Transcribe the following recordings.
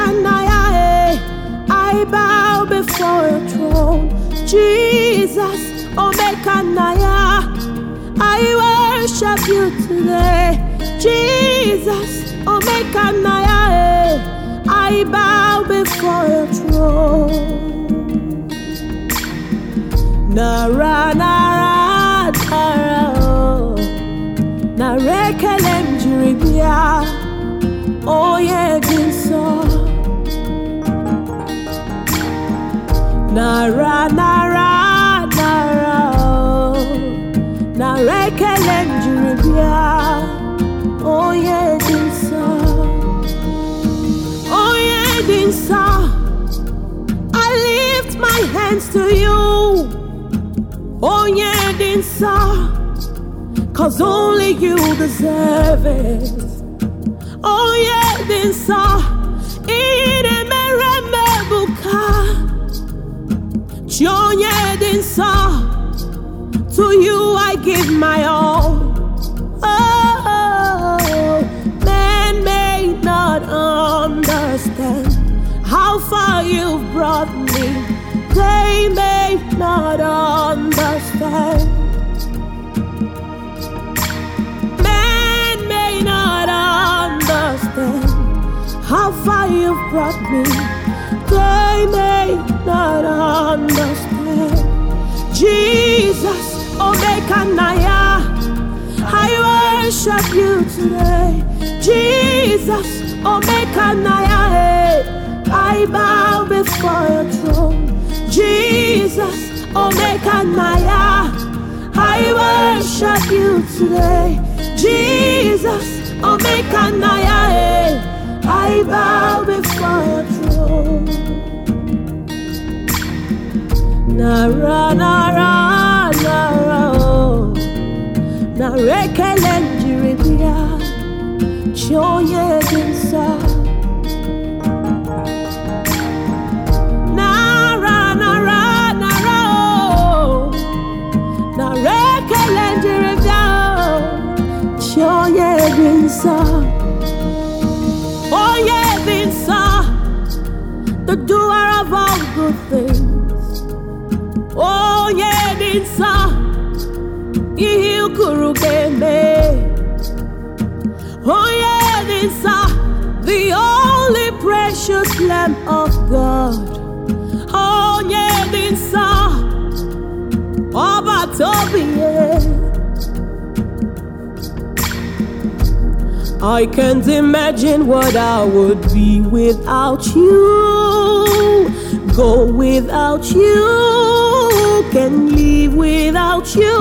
Omekanaya, I bow before your throne. Jesus, Omekanaya, I worship you today. Jesus, Omekanaya, I bow before your throne. Nara, nara, nara, oh. Narekelem jiribia, oh yeah, dinso. Nara, nara, nara, oh. Narekelem jiribia, oh yeah, dinso. Oh yeah, dinso. I lift my hands to you. Oh yeah, dinsa, 'cause only you deserve it. Oh yeah, dinsa, ine meremebuka. Oh yeah, dinsa, to you I give my all. Oh, man may not understand how far you've brought me. They may not understand. Man may not understand how far you've brought me. They may not understand. Jesus, Omekanaya, I worship you today. Jesus, Omekanaya, I bow before your throne. Jesus, Omekanaya, I worship you today. Jesus, Omekanaya, I bow before your throne. Nara, nara, nara, oh. Narekelen jiribia, choye dinsa. Oh yeah, Vinsa. Oh yeah, Vinsa, the doer of all good things. Oh yeah, Vinsa, you kurugeme. Oh yeah, Vinsa, the only precious Lamb of God. Oh yeah, Vinsa, Oba Tobiye. I can't imagine what I would be without you. Go without you, can live without you.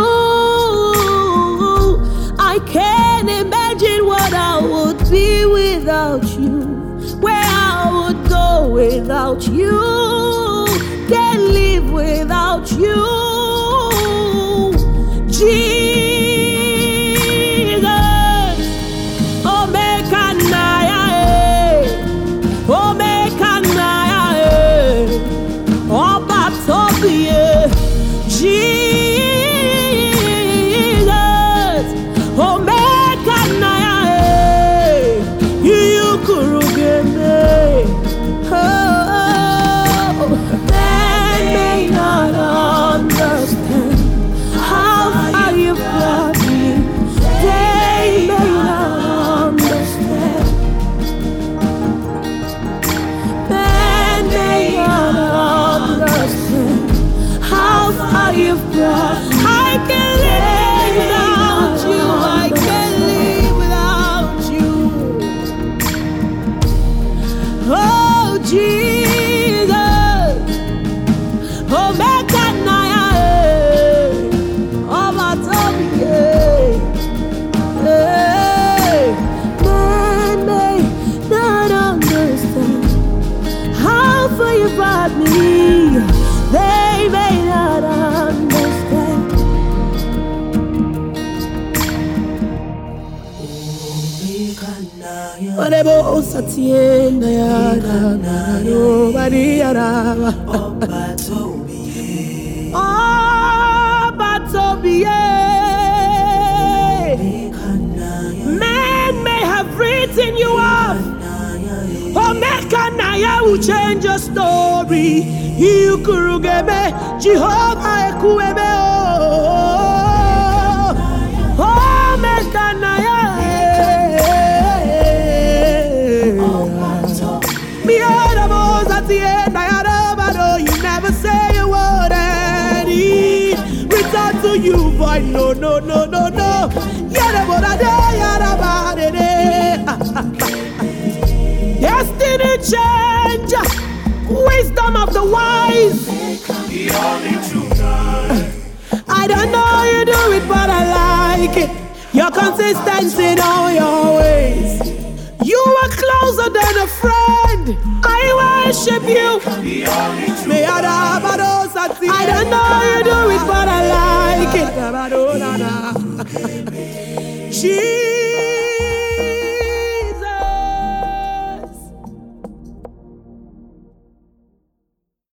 I can't imagine what I would be without you. Where I would go without you, can live without you. You've brought. I can't live without you. I can't live without you. Oh Jesus, oh Mekanaya, oh Matobiye. Man may not understand how far you brought me. They may not understand. Orebo osatiena ya na nobody araba. Oh, Batobiye. Men may have written you off. Omeka Naya will change your story. Ikurugeme, Jehovah Ekueme. Omeka Naya. Me animals at the end, you never say a word and it return to you, boy. No. Destiny change, wisdom of the wise. I don't know how you do it, but I like it. Your consistency in all your ways. You are closer than a friend. I worship you. I don't know how you do it, but I like it.